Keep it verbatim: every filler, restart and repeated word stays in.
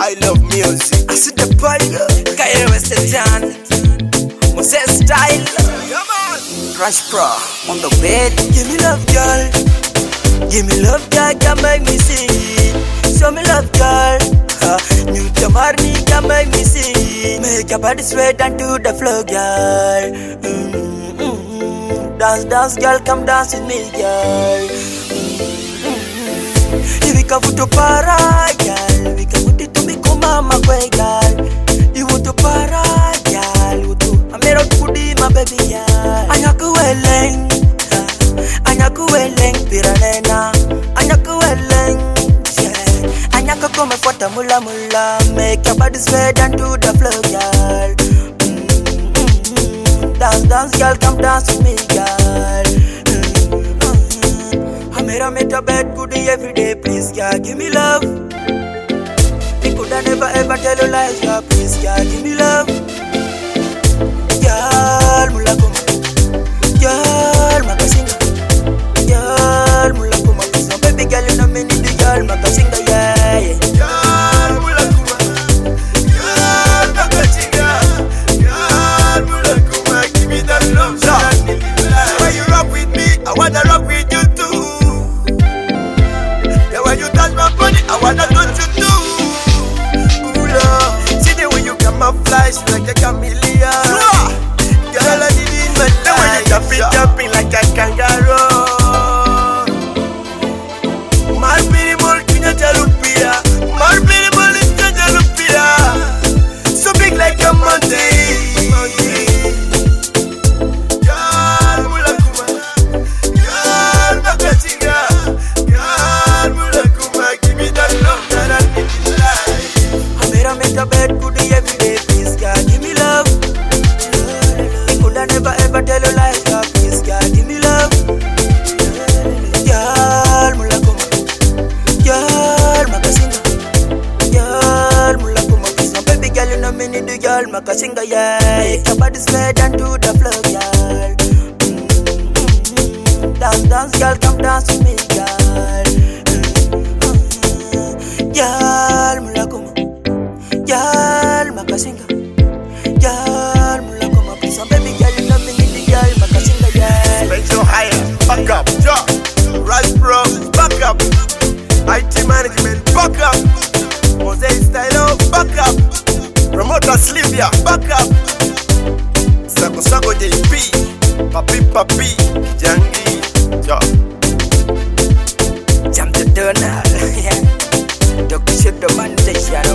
I love music. I see the boy, Kyle Weston, Moses style. Come on. Rush Pro on the bed. Give me love, girl. Give me love, girl. Can make me sing. Show me love, girl. Uh, New Tamarni can make me sing. Make your body sweat and do the flow, girl. Mm, mm, mm. Dance, dance, girl. Come dance with me, girl. If you come to para, girl, we come to to me come mama kwe, girl. You want to para, girl, you to. I'm here to put my baby, girl. Anyaku weleng, anyaku weleng, piranena. Anyaku weleng, yeah. Anyaku come for mula mula, make your body sweat and do the flow, girl. Mm, mm, mm. Dance, dance, girl, come dance with me, girl. I make a bed goodie every day, please, girl, give me love. We coulda never ever tell you lies, girl, please, girl, give me love. Girl, mula kuma, girl, makasinga, girl, mula kuma, so baby girl, you know me need the girl, makasinga, yeah, yeah. Girl, mula kuma, girl, makasinga, girl, mula kuma, give me that love, so when you rock with me, I wanna rock with you too. When you touch my body, I wanna touch you too. Ooh, Lord. See the way you come and fly like a chameleon. Girl, I need it in my life. The way you jumping, jumping like a kangaroo. My beautiful Kenya Jalupia. My beautiful Kenya Jalupia. So big like a mountain. Girl, mula kuma. Girl, makasinga. Make a bed goodie every day, please, God, give me love. I coulda never ever tell you lies, God, please, God, give me love. Girl, mula kuma, girl, makasinga, girl, mula kuma, please, my baby girl, you know me need the girl, makasinga, yeah. Make your body sweat and do the flow, girl. Mm, mm, mm. Dance, dance, girl, come dance with me, girl. Mm, mm, girl, mula kuma. Girl, makasinga. Girl, mula kuma please. Baby girl, you know me need the girl, makasinga, yeah. Spend higher, back up, yeah. Rush Pro, back up. I T management, back up. Moses style, back up. Promoter Slivia, back up. Sako Sako J P, Papi Papi, Jangi, yeah. Jump the tunnel, yeah. Don't shoot the man,